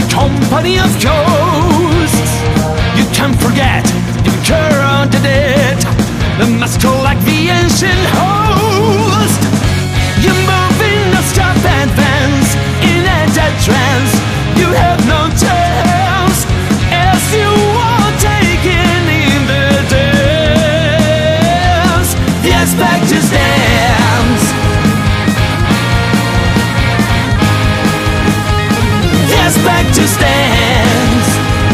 company of ghosts. You can't forget, you can't it. The master like the ancient host. You're moving, no stop, advance in a dead trance. You have no chance as you are taken in the dance. The Spectres dance. The Spectres dance.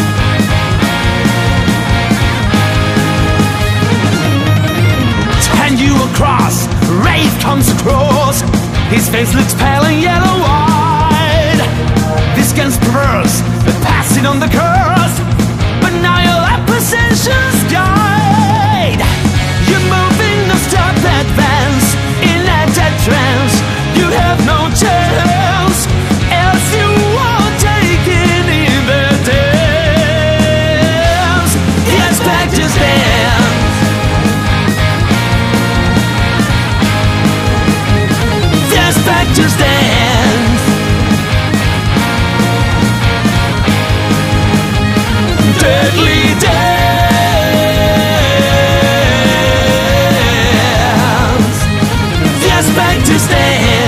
And you across, Wraith comes across. His face looks pale and yellow-eyed. This gun's perverse, but passing on the curse. But now you'll have possessions guide. You're moving, no stop, advance in a dead trance. You have no chance as you are taken in the dance. The Spectres dance. The Spectres dance. Deadly dance. The Spectres dance.